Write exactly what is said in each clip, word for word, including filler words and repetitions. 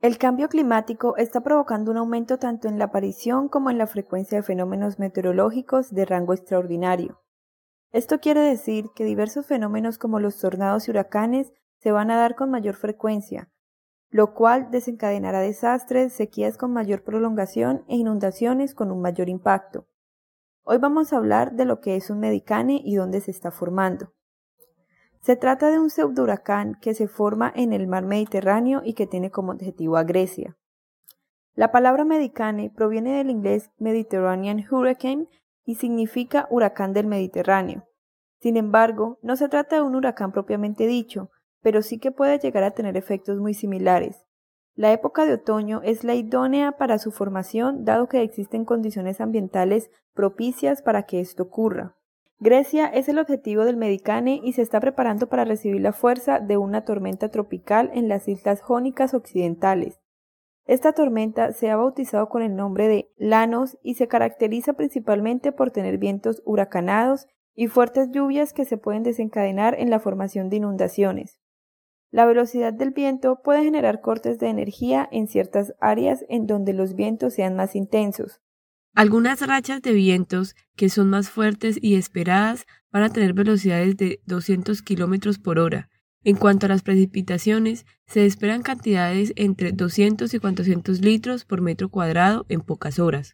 El cambio climático está provocando un aumento tanto en la aparición como en la frecuencia de fenómenos meteorológicos de rango extraordinario. Esto quiere decir que diversos fenómenos como los tornados y huracanes se van a dar con mayor frecuencia, lo cual desencadenará desastres, sequías con mayor prolongación e inundaciones con un mayor impacto. Hoy vamos a hablar de lo que es un medicane y dónde se está formando. Se trata de un pseudohuracán que se forma en el mar Mediterráneo y que tiene como objetivo a Grecia. La palabra medicane proviene del inglés Mediterranean Hurricane y significa huracán del Mediterráneo. Sin embargo, no se trata de un huracán propiamente dicho, pero sí que puede llegar a tener efectos muy similares. La época de otoño es la idónea para su formación, dado que existen condiciones ambientales propicias para que esto ocurra. Grecia es el objetivo del medicane y se está preparando para recibir la fuerza de una tormenta tropical en las islas Jónicas occidentales. Esta tormenta se ha bautizado con el nombre de Lanos y se caracteriza principalmente por tener vientos huracanados y fuertes lluvias que se pueden desencadenar en la formación de inundaciones. La velocidad del viento puede generar cortes de energía en ciertas áreas en donde los vientos sean más intensos. Algunas rachas de vientos que son más fuertes y esperadas van a tener velocidades de doscientos kilómetros por hora. En cuanto a las precipitaciones, se esperan cantidades entre doscientos y cuatrocientos litros por metro cuadrado en pocas horas.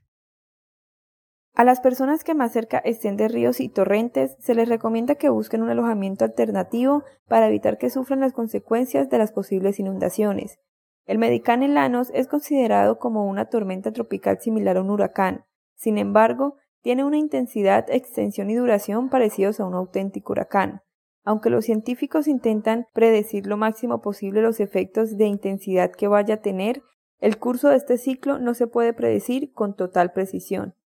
A las personas que más cerca estén de ríos y torrentes, se les recomienda que busquen un alojamiento alternativo para evitar que sufran las consecuencias de las posibles inundaciones. El medicane Lanos es considerado como una tormenta tropical similar a un huracán. Sin embargo, tiene una intensidad, extensión y duración parecidos a un auténtico huracán. Aunque los científicos intentan predecir lo máximo posible los efectos de intensidad que vaya a tener, el curso de este ciclo no se puede predecir con total precisión.